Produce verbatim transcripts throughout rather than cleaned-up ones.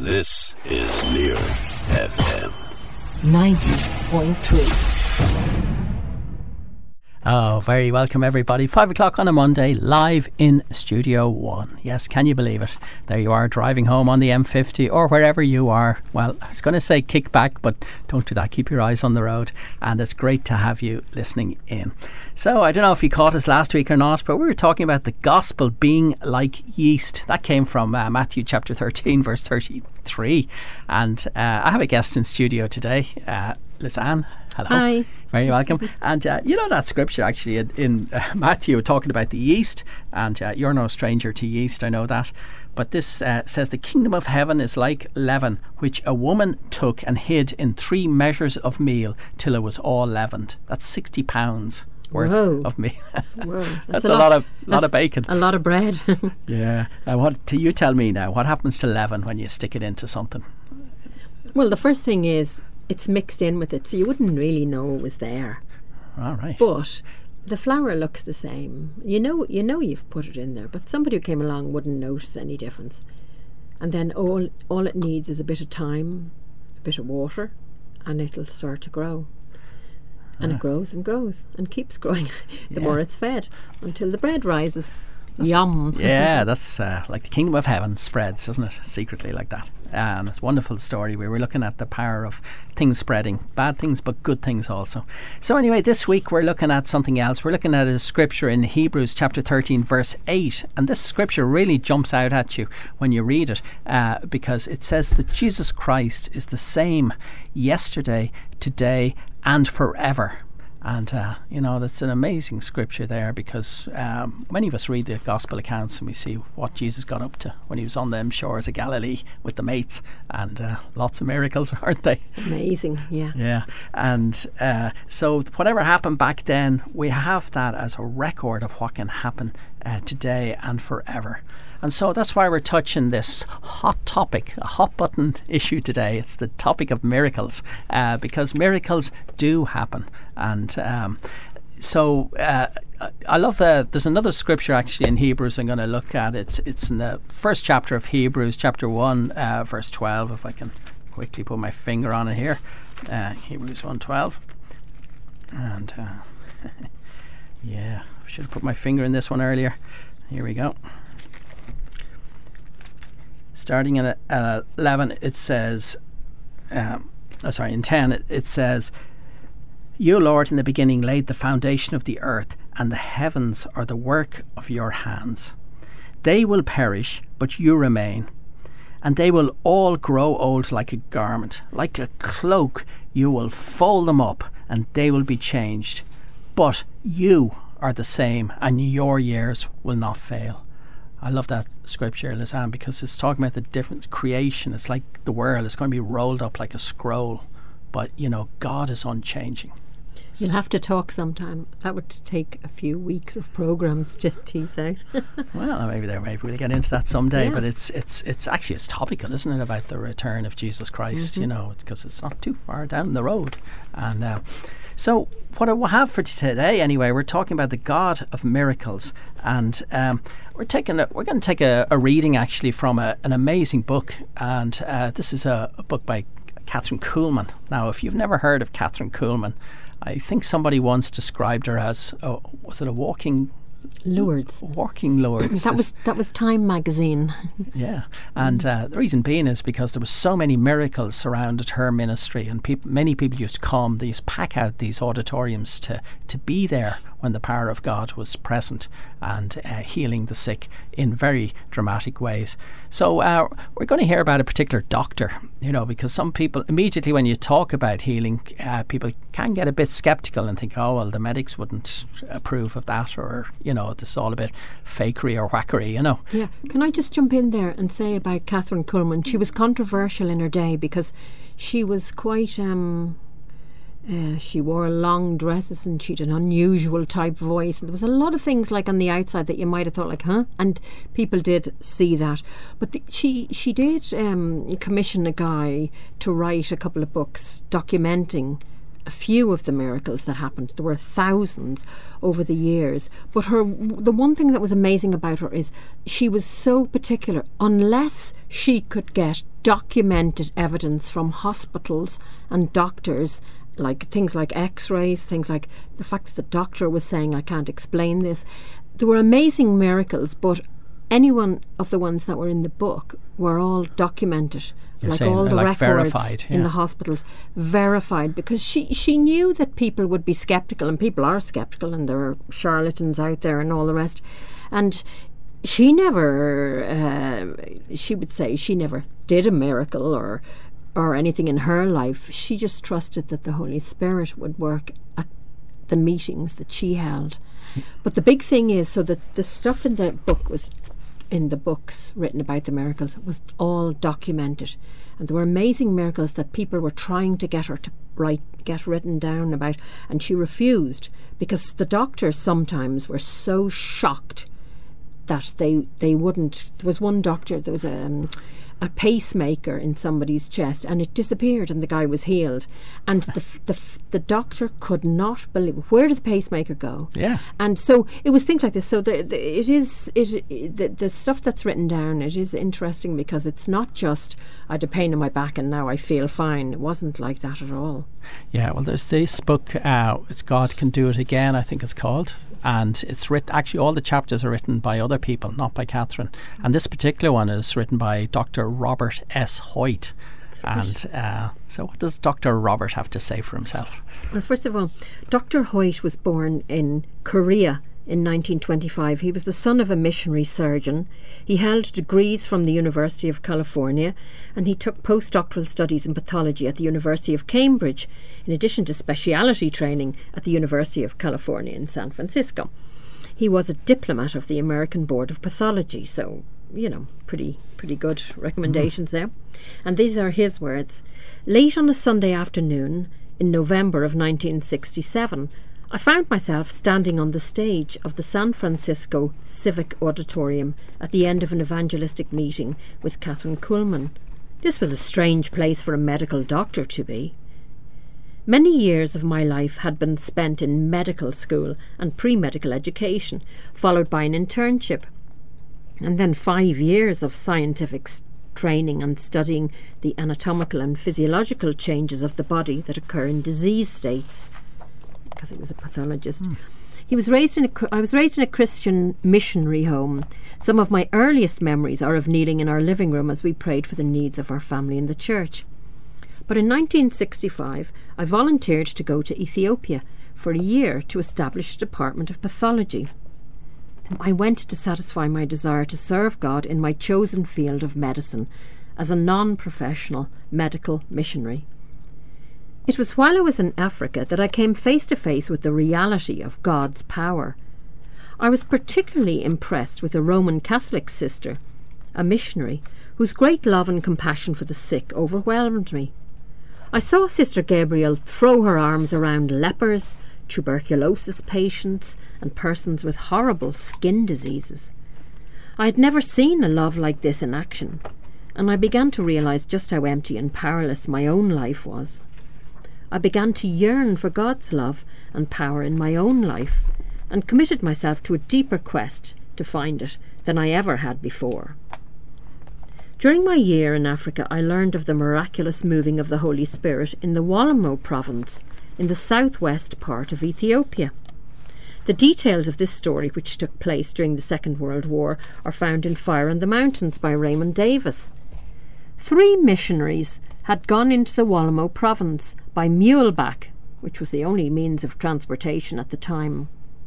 This is Near F M ninety point three. Oh, very welcome everybody. Five o'clock on a Monday, live in Studio One. Yes, can you believe it? There you are, driving home on the M fifty or wherever you are. Well, I was going to say kick back, but don't do that. Keep your eyes on the road. And it's great to have you listening in. So, I don't know if you caught us last week or not, but we were talking about the gospel being like yeast. That came from uh, Matthew chapter thirteen, verse thirty-three. And uh, I have a guest in studio today, uh, Lisanne. Hello. Hi. Very welcome. And uh, you know that scripture actually in, in uh, Matthew talking about the yeast, and uh, you're no stranger to yeast, I know that. But this uh, says the kingdom of heaven is like leaven, which a woman took and hid in three measures of meal till it was all leavened. That's sixty pounds worth Whoa. of meal. Whoa, that's, that's a a lot, lot of lot of bacon. A lot of bread. Yeah. Uh, what do you tell me now? What happens to leaven when you stick it into something? Well, the first thing is it's mixed in with it, so you wouldn't really know it was there. All right. But the flour looks the same. You know, you know you've put it in there, but somebody who came along wouldn't notice any difference. And then all all it needs is a bit of time, a bit of water, and it'll start to grow. And Ah. it grows and grows and keeps growing the Yeah. more it's fed until the bread rises. Yum. Yeah, that's uh, like the kingdom of heaven spreads, isn't it? Secretly like that. And it's a wonderful story. We were looking at the power of things spreading, bad things but good things also. So anyway, this week we're looking at something else. We're looking at a scripture in Hebrews chapter thirteen verse eight, and this scripture really jumps out at you when you read it, uh, because it says that Jesus Christ is the same yesterday, today and forever. And, uh, you know, that's an amazing scripture there, because um, many of us read the gospel accounts and we see what Jesus got up to when he was on them shores of Galilee with the mates, and uh, lots of miracles, aren't they? Amazing, yeah. Yeah. And uh, so whatever happened back then, we have that as a record of what can happen uh, today and forever. And so that's why we're touching this hot topic, a hot button issue today. It's the topic of miracles, uh, because miracles do happen. And um, so uh, I love that. There's another scripture actually in Hebrews I'm going to look at. It's it's in the first chapter of Hebrews, chapter one, uh, verse twelve, if I can quickly put my finger on it here. Uh, Hebrews one twelve. And uh, yeah, I should have put my finger in this one earlier. Here we go. Starting in uh, eleven, it says, um, oh, sorry, in ten, it, it says, "You, Lord, in the beginning laid the foundation of the earth, and the heavens are the work of your hands. They will perish, but you remain, and they will all grow old like a garment. Like a cloak, you will fold them up, and they will be changed. But you are the same, and your years will not fail." I love that scripture, Lisanne, because it's talking about the different creation. It's like the world is going to be rolled up like a scroll, but you know, God is unchanging. You'll have to talk sometime. That would take a few weeks of programs to tease out. Well, maybe there, maybe we'll get into that someday. Yeah. But it's it's it's actually it's topical, isn't it, about the return of Jesus Christ? Mm-hmm. You know, because it's not too far down the road. And uh, so, what I will have for today, anyway, we're talking about the God of miracles, and um, we're taking a, we're going to take a, a reading actually from a, an amazing book, and uh, this is a, a book by Kathryn Kuhlman. Now, if you've never heard of Kathryn Kuhlman, I think somebody once described her as, oh, was it a walking Lourdes. Walking Lourdes. That was that was Time magazine. Yeah, and uh, the reason being is because there was so many miracles surrounded her ministry, and peop- many people used to come. They used to pack out these auditoriums to, to be there when the power of God was present and uh, healing the sick in very dramatic ways. So uh, we're going to hear about a particular doctor, you know, because some people, immediately when you talk about healing, uh, people can get a bit sceptical and think, oh, well, the medics wouldn't approve of that, or, you know, this is all a bit fakery or whackery, you know. Yeah. Can I just jump in there and say about Kathryn Kuhlman? She was controversial in her day because she was quite... Um, Uh, she wore long dresses and she had an unusual type voice, and there was a lot of things like on the outside that you might have thought like, huh? And people did see that. But the, she she did um, commission a guy to write a couple of books documenting a few of the miracles that happened. There were thousands over the years. But her, the one thing that was amazing about her is she was so particular. Unless she could get documented evidence from hospitals and doctors, like things like x-rays, things like the fact that the doctor was saying, I can't explain this. There were amazing miracles, but any one of the ones that were in the book were all documented. You're like saying all the like records verified, yeah. in the hospitals, verified, because she, she knew that people would be sceptical, and people are sceptical, and there are charlatans out there and all the rest. And she never, uh, she would say she never did a miracle or or anything in her life. She just trusted that the Holy Spirit would work at the meetings that she held. But the big thing is, so that the stuff in the book was, in the books written about the miracles, was all documented. And there were amazing miracles that people were trying to get her to write, get written down about, and she refused, because the doctors sometimes were so shocked that they they wouldn't. There was one doctor, there was a, um, a pacemaker in somebody's chest, and it disappeared, and the guy was healed. And the the the doctor could not believe, where did the pacemaker go? Yeah. And so it was things like this. So the, the, it is it the, the stuff that's written down. It is interesting because it's not just I had a pain in my back and now I feel fine. It wasn't like that at all. Yeah. Well, there's this book. Uh, it's God Can Do It Again, I think it's called. And it's written, actually all the chapters are written by other people, not by Catherine. And this particular one is written by Doctor Robert S. Hoyt. That's right. And uh, so what does Doctor Robert have to say for himself? Well, first of all, Doctor Hoyt was born in Korea in nineteen twenty-five. He was the son of a missionary surgeon. He held degrees from the University of California, and he took postdoctoral studies in pathology at the University of Cambridge, in addition to speciality training at the University of California in San Francisco. He was a diplomat of the American Board of Pathology, so, you know, pretty pretty good recommendations mm. there. And these are his words. Late on a Sunday afternoon in November of nineteen sixty-seven, I found myself standing on the stage of the San Francisco Civic Auditorium at the end of an evangelistic meeting with Kathryn Kuhlman. This was a strange place for a medical doctor to be. Many years of my life had been spent in medical school and pre-medical education, followed by an internship, and then five years of scientific s- training and studying the anatomical and physiological changes of the body that occur in disease states, because he was a pathologist. Mm. He was raised in a, I was raised in a Christian missionary home. Some of my earliest memories are of kneeling in our living room as we prayed for the needs of our family in the church. But in nineteen sixty-five, I volunteered to go to Ethiopia for a year to establish a department of pathology. I went to satisfy my desire to serve God in my chosen field of medicine as a non-professional medical missionary. It was while I was in Africa that I came face to face with the reality of God's power. I was particularly impressed with a Roman Catholic sister, a missionary, whose great love and compassion for the sick overwhelmed me. I saw Sister Gabrielle throw her arms around lepers, tuberculosis patients, and persons with horrible skin diseases. I had never seen a love like this in action, and I began to realise just how empty and powerless my own life was. I began to yearn for God's love and power in my own life, and committed myself to a deeper quest to find it than I ever had before. During my year in Africa, I learned of the miraculous moving of the Holy Spirit in the Wollo province in the southwest part of Ethiopia. The details of this story, which took place during the Second World War, are found in Fire in the Mountains by Raymond Davis. Three missionaries had gone into the Wollo province by muleback, which was the only means of transportation at the time.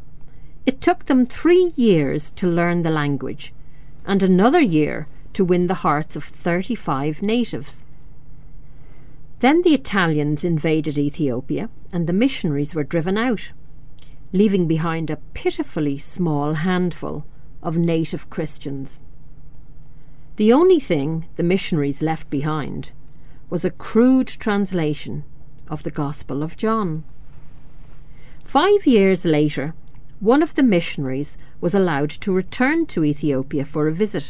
It took them three years to learn the language, and another year to win the hearts of thirty-five natives. Then the Italians invaded Ethiopia, and the missionaries were driven out, leaving behind a pitifully small handful of native Christians. The only thing the missionaries left behind was a crude translation of the Gospel of John. Five years later, one of the missionaries was allowed to return to Ethiopia for a visit.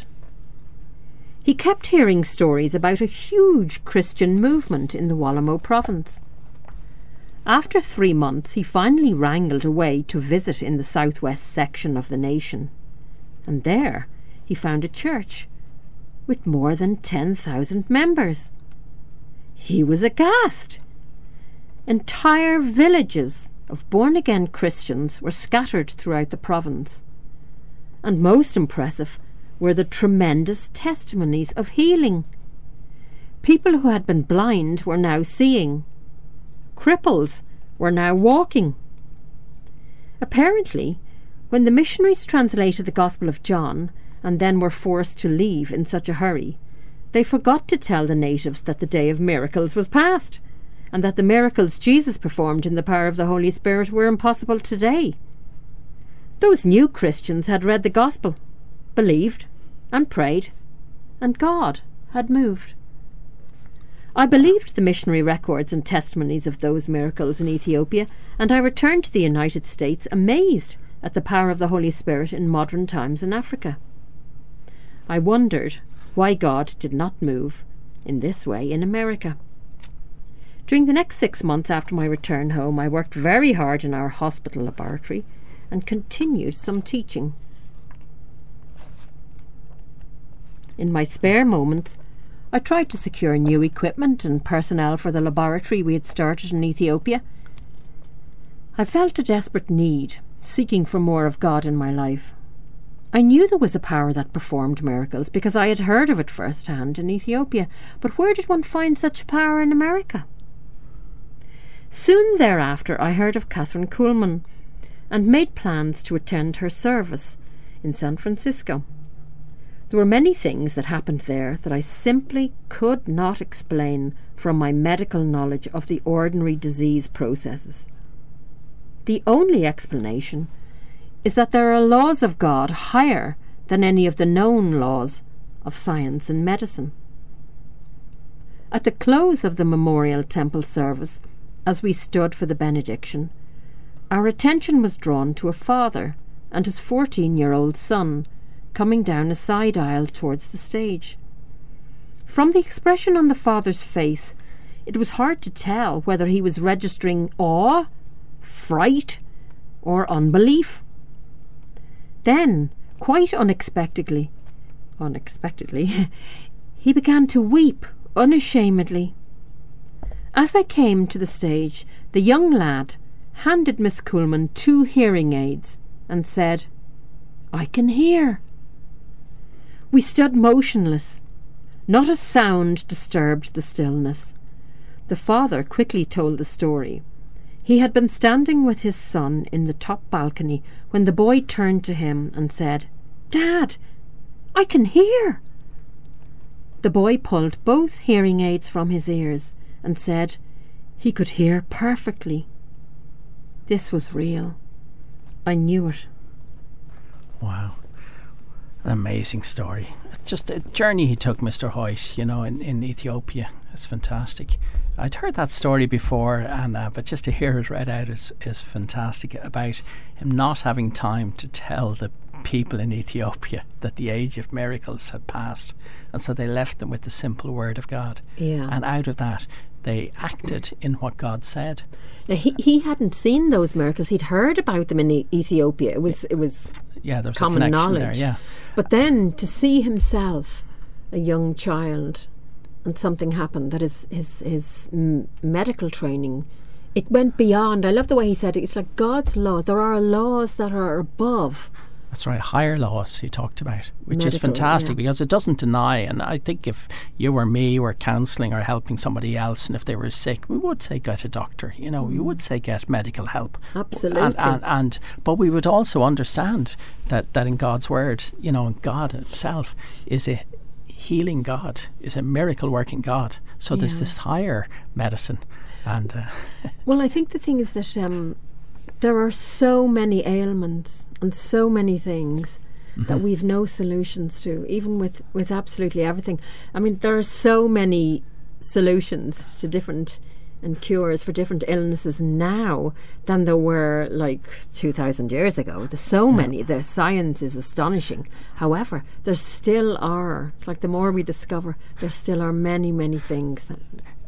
He kept hearing stories about a huge Christian movement in the Wollo province. After three months, he finally wrangled away to visit in the southwest section of the nation. And there he found a church with more than ten thousand members. He was aghast. Entire villages of born-again Christians were scattered throughout the province. And most impressive were the tremendous testimonies of healing. People who had been blind were now seeing. Cripples were now walking. Apparently, when the missionaries translated the Gospel of John and then were forced to leave in such a hurry, they forgot to tell the natives that the day of miracles was past, and that the miracles Jesus performed in the power of the Holy Spirit were impossible today. Those new Christians had read the Gospel, believed, and prayed, and God had moved. I believed the missionary records and testimonies of those miracles in Ethiopia, and I returned to the United States amazed at the power of the Holy Spirit in modern times in Africa. I wondered why God did not move in this way in America. During the next six months after my return home, I worked very hard in our hospital laboratory and continued some teaching. In my spare moments, I tried to secure new equipment and personnel for the laboratory we had started in Ethiopia. I felt a desperate need, seeking for more of God in my life. I knew there was a power that performed miracles because I had heard of it firsthand in Ethiopia, but where did one find such power in America? Soon thereafter I heard of Kathryn Kuhlman and made plans to attend her service in San Francisco. There were many things that happened there that I simply could not explain from my medical knowledge of the ordinary disease processes. The only explanation is that there are laws of God higher than any of the known laws of science and medicine. At the close of the memorial temple service, as we stood for the benediction, our attention was drawn to a father and his fourteen-year-old son coming down a side aisle towards the stage. From the expression on the father's face, it was hard to tell whether he was registering awe, fright, or unbelief. Then, quite unexpectedly, unexpectedly, he began to weep unashamedly. As they came to the stage, the young lad handed Miss Kuhlman two hearing aids and said, "I can hear." We stood motionless. Not a sound disturbed the stillness. The father quickly told the story. He had been standing with his son in the top balcony when the boy turned to him and said, "Dad, I can hear." The boy pulled both hearing aids from his ears and said he could hear perfectly. This was real. I knew it. Wow. An amazing story. Just a journey he took, Mister Hoyt, you know, in, in Ethiopia. It's fantastic. I'd heard that story before, and uh, but just to hear it read out is, is fantastic, about him not having time to tell the people in Ethiopia that the age of miracles had passed, and so they left them with the simple word of God. Yeah. And out of that, they acted in what God said. Now, he he hadn't seen those miracles. He'd heard about them in e- Ethiopia. It was it was yeah, there's common a knowledge. there, yeah. But then to see himself, a young child, and something happened that his his his m- medical training, it went beyond. I love the way he said it. It's like God's law. There are laws that are above. That's right, higher laws he talked about, which Medical, is fantastic, yeah. because it doesn't deny. And I think if you or me were counselling or helping somebody else, and if they were sick, we would say get a doctor. You know, mm. we would say get medical help. Absolutely. And, and, and but we would also understand that that in God's word, you know, God Himself is a healing God, is a miracle working God. So yeah. there's this higher medicine, and uh, well, I think the thing is that. Um, There are so many ailments and so many things mm-hmm. that we've no solutions to, even with, with absolutely everything. I mean, there are so many solutions to different and cures for different illnesses now than there were like two thousand years ago. There's so yeah. many. The science is astonishing. However, there still are, it's like the more we discover, there still are many, many things that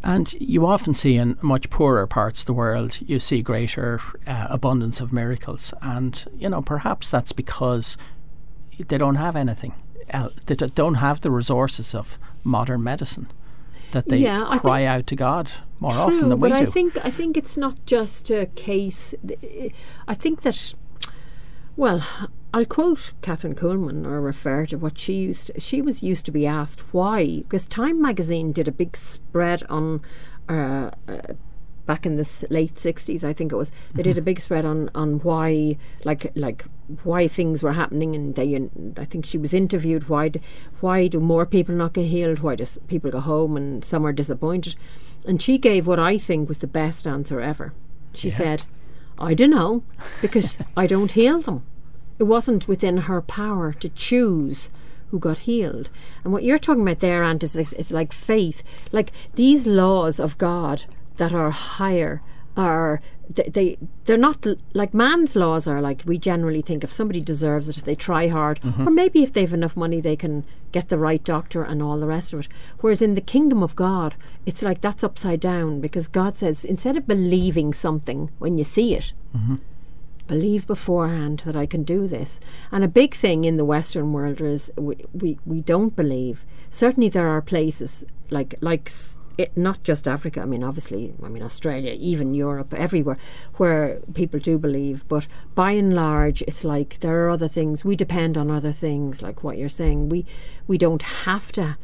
And you often see in much poorer parts of the world, you see greater uh, abundance of miracles. And, you know, perhaps that's because they don't have anything. Uh, they d- don't have the resources of modern medicine, that they Yeah, cry out to God more True, often than we but I do. think I think it's not just a case. I think that, well, I'll quote Catherine Kuhlman or refer to what she used to, she was used to be asked why, because Time magazine did a big spread on uh, uh, back in the s- late sixties, I think it was. They did a big spread on, on why, like like why things were happening, and they, I think she was interviewed. Why do, why do more people not get healed? Why do s- people go home and some are disappointed? And she gave what I think was the best answer ever. She Yeah. said, "I don't know, because I don't heal them." It wasn't within her power to choose who got healed. And what you're talking about there, Ant, is like, it's like faith. Like these laws of God that are higher are they, they they're not l- like man's laws are. Like we generally think if somebody deserves it, if they try hard, or maybe if they've enough money they can get the right doctor and all the rest of it. Whereas in the kingdom of God, it's like that's upside down, because God says instead of believing something when you see it, believe beforehand that I can do this. And a big thing in the Western world is we, we, we don't believe. Certainly there are places like like s- it, not just Africa, I mean obviously, I mean Australia, even Europe, everywhere, where people do believe. But by and large, it's like there are other things. We depend on other things, like what you're saying. We we don't have to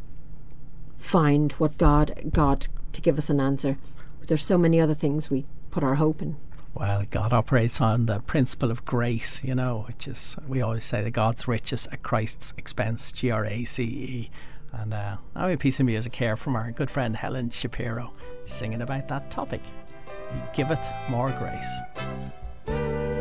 find what God God to give us an answer. There's so many other things we put our hope in. Well, God operates on the principle of grace, you know, which is, we always say that God's riches at Christ's expense, G R A C E. And uh, I have a piece of music here from our good friend Helen Shapiro singing about that topic. He giveth more grace.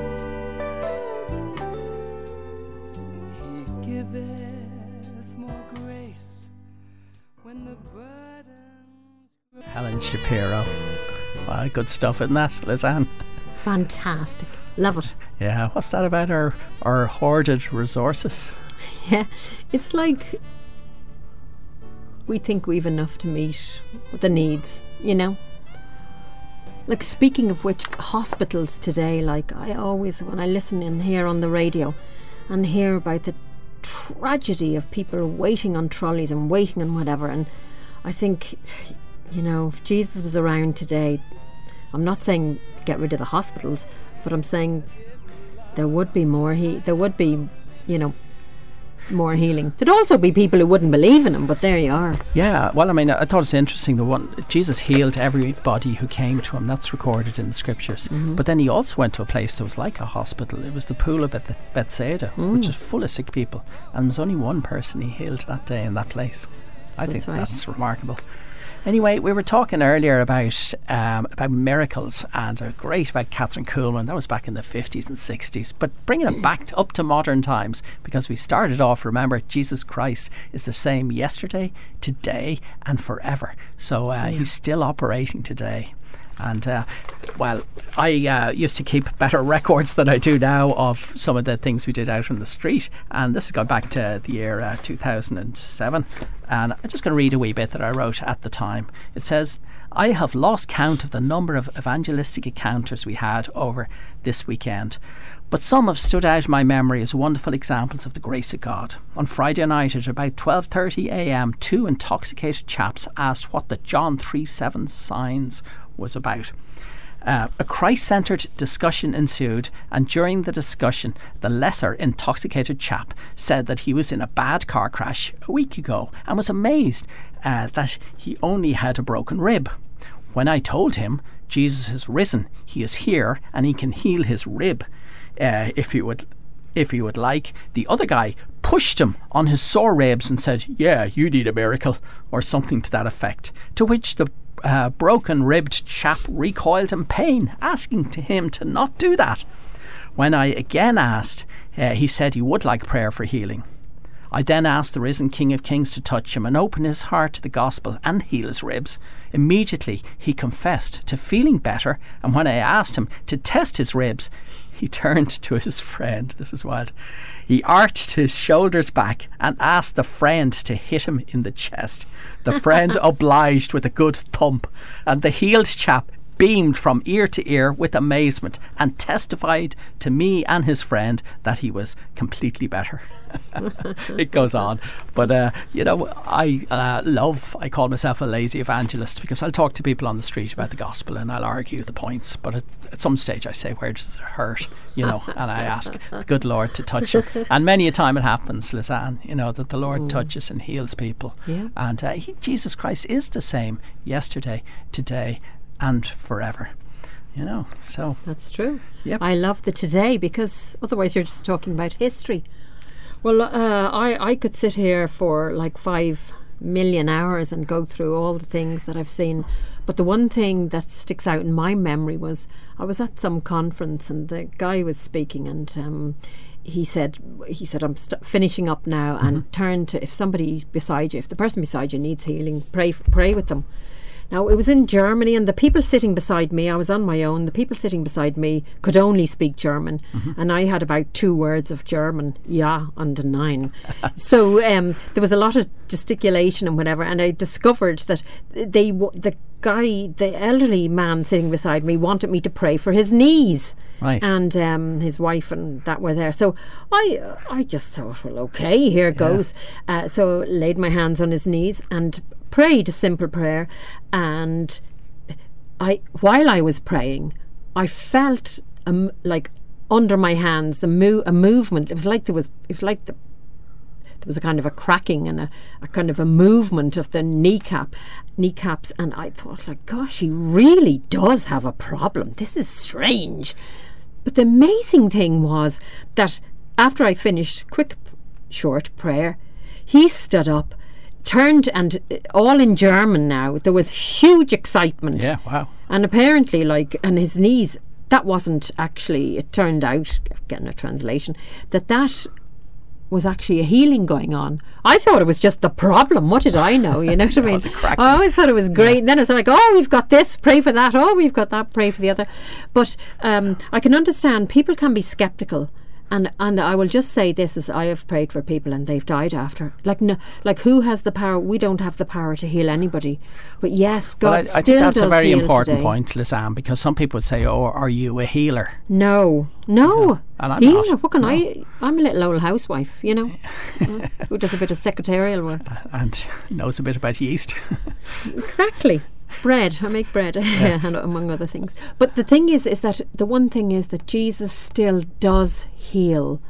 He giveth more grace when the burdens. Helen Shapiro. Well, good stuff, isn't that, Lizanne? Fantastic. Love it. Yeah, what's that about our, our hoarded resources? Yeah, it's like we think we've enough to meet the needs, you know? Like, speaking of which, hospitals today, like, I always, when I listen and hear on the radio and hear about the tragedy of people waiting on trolleys and waiting on whatever, and I think, you know, if Jesus was around today, I'm not saying get rid of the hospitals, but I'm saying there would be more, he, there would be, you know, more healing. There'd also be people who wouldn't believe in him, but there you are. Yeah, well, I mean, I thought it's interesting. The one Jesus healed everybody who came to him. That's recorded in the scriptures. Mm-hmm. But then he also went to a place that was like a hospital. It was the pool of Beth- Bethsaida, mm. which is full of sick people, and there was only one person he healed that day in that place. I That's think right. that's remarkable. Anyway, we were talking earlier about um, about miracles, and uh, great about Catherine Kuhlman. That was back in the fifties and sixties. But bringing it back to, up to modern times, because we started off, remember, Jesus Christ is the same yesterday, today, and forever. So uh, yeah. he's still operating today. And, uh, well, I uh, used to keep better records than I do now of some of the things we did out on the street. And this has gone back to the year uh, two thousand seven. And I'm just going to read a wee bit that I wrote at the time. It says, I have lost count of the number of evangelistic encounters we had over this weekend. But some have stood out in my memory as wonderful examples of the grace of God. On Friday night at about twelve thirty a.m, two intoxicated chaps asked what the John three seven signs was about. Uh, a Christ-centred discussion ensued, and during the discussion, the lesser intoxicated chap said that he was in a bad car crash a week ago and was amazed uh, that he only had a broken rib. When I told him, Jesus has risen, he is here, and he can heal his rib uh, if he would if he would like, the other guy pushed him on his sore ribs and said, yeah, you need a miracle, or something to that effect, to which the Uh, broken-ribbed chap recoiled in pain, asking to him to not do that. When I again asked, uh, he said he would like prayer for healing. I then asked the risen King of Kings to touch him and open his heart to the gospel and heal his ribs. Immediately he confessed to feeling better, and when I asked him to test his ribs, he turned to his friend. This is wild. He arched his shoulders back and asked the friend to hit him in the chest. The friend obliged with a good thump, and the healed chap beamed from ear to ear with amazement and testified to me and his friend that he was completely better. It goes on. But, uh, you know, I uh, love, I call myself a lazy evangelist, because I'll talk to people on the street about the gospel and I'll argue the points. But at, at some stage I say, where does it hurt? You know, and I ask the good Lord to touch him. And many a time it happens, Lisanne, you know, that the Lord mm. touches and heals people. Yeah. And uh, he, Jesus Christ is the same yesterday, today, and forever, you know. So that's true. Yep. I love the today, because otherwise you're just talking about history. Well, uh, I, I could sit here for like five million hours and go through all the things that I've seen, but the one thing that sticks out in my memory was I was at some conference and the guy was speaking, and um, he said he said I'm st- finishing up now, mm-hmm. and turn to, if somebody beside you, if the person beside you needs healing, pray pray with them. Now, it was in Germany, and the people sitting beside me, I was on my own, the people sitting beside me could only speak German, mm-hmm. and I had about two words of German, ja and nein. So um, there was a lot of gesticulation and whatever, and I discovered that they the guy, the elderly man sitting beside me, wanted me to pray for his knees. Right. And um, his wife and that were there. So I uh, I just thought, well, okay, here yeah. goes. Uh, so laid my hands on his knees and prayed a simple prayer. And I, while I was praying, I felt um, like under my hands the mo- a movement. It was like there was. It was like the. There was a kind of a cracking and a, a kind of a movement of the kneecap, kneecaps, and I thought, like, gosh, he really does have a problem. This is strange. But the amazing thing was that after I finished quick, short prayer, he stood up, turned, and all in German now. There was huge excitement. Yeah, wow. And apparently, like, and his knees, that wasn't actually, it turned out, getting a translation, that that was actually a healing going on. I thought it was just the problem. What did I know? You know what I mean? I always thought it was great. Yeah. And then it's like, oh, we've got this, pray for that. Oh, we've got that, pray for the other. But um, I can understand people can be sceptical. And and I will just say this, is I have prayed for people and they've died after. Like no, like who has the power? We don't have the power to heal anybody. But yes, God well, I, still I think that's does a very heal important today. point, Lisanne, because some people would say, oh, are you a healer? No, no. Yeah. And I'm healer, not. what can no. I? I'm a little old housewife, you know, uh, who does a bit of secretarial work. And knows a bit about yeast. Exactly. Bread, I make bread, yeah. and among other things. But the thing is, is that the one thing is that Jesus still does heal.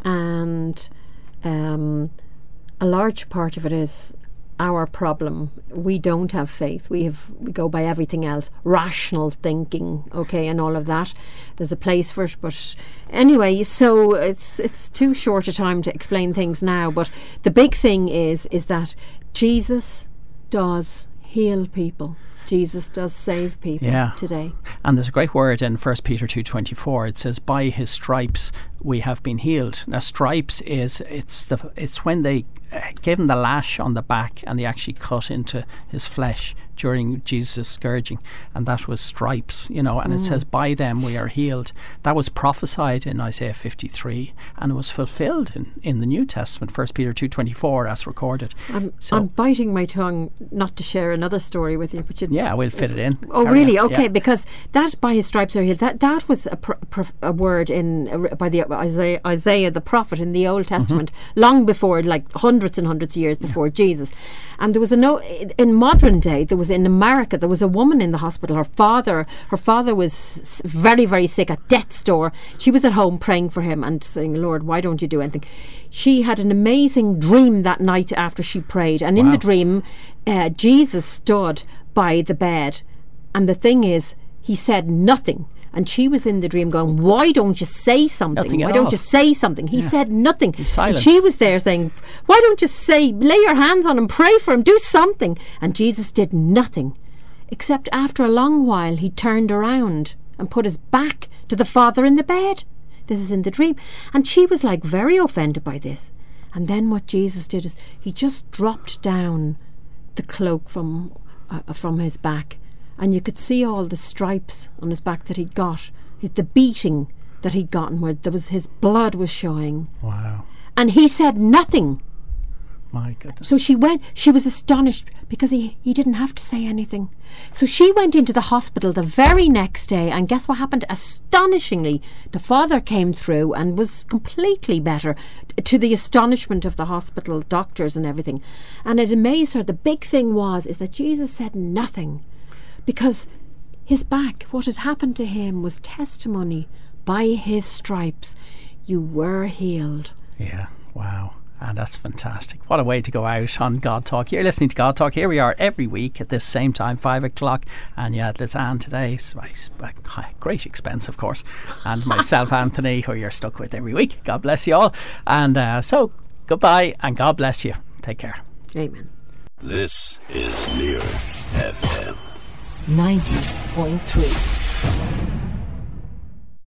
And um, a large part of it is our problem. We don't have faith. We have we go by everything else, rational thinking, okay, and all of that. There's a place for it, but anyway, so it's it's too short a time to explain things now. But the big thing is is that Jesus does heal people. Jesus does save people yeah. today. And there's a great word in First Peter two twenty-four. It says, by his stripes we have been healed. Now, stripes is, it's the it's when they uh, gave him the lash on the back and they actually cut into his flesh during Jesus' scourging, and that was stripes, you know, and mm. it says, by them we are healed. That was prophesied in Isaiah fifty-three, and it was fulfilled in, in the New Testament, First Peter two twenty-four, as recorded. I'm, so, I'm biting my tongue not to share another story with you, but you yeah, we'll fit it in. Oh, Carry really? on. Okay, yeah. because that by his stripes are healed. That that was a, pr- pr- a word in uh, by the Isaiah, Isaiah the prophet in the Old Testament, mm-hmm. long before, like hundreds and hundreds of years before yeah. Jesus. And there was a no in modern day. There was in America. There was a woman in the hospital. Her father, her father was very, very sick at death's door. She was at home praying for him and saying, "Lord, why don't you do anything?" She had an amazing dream that night after she prayed, and wow. in the dream, uh, Jesus stood by the bed, and the thing is, he said nothing. And she was in the dream going, why don't you say something? Nothing Why at don't all. you say something? He Yeah. said nothing. He's silent. And she was there saying, why don't you say, lay your hands on him, pray for him, do something. And Jesus did nothing. Except after a long while, he turned around and put his back to the father in the bed. This is in the dream. And she was like very offended by this. And then what Jesus did is he just dropped down the cloak from uh, from his back, and you could see all the stripes on his back that he'd got, the beating that he'd gotten, where there was his blood was showing. Wow. And he said nothing. My goodness. So she went, she was astonished because he, he didn't have to say anything. So she went into the hospital the very next day, and guess what happened? Astonishingly, the father came through and was completely better, to the astonishment of the hospital doctors and everything. And it amazed her. The big thing was is that Jesus said nothing, because his back, what had happened to him, was testimony. By his stripes you were healed. Yeah, wow. And that's fantastic. What a way to go out on God Talk. You're listening to God Talk. Here we are every week at this same time, five o'clock. And you had Lisanne today. So I, great expense, of course. And myself, Anthony, who you're stuck with every week. God bless you all. And uh, so, goodbye and God bless you. Take care. Amen. This is Near F M ninety point three.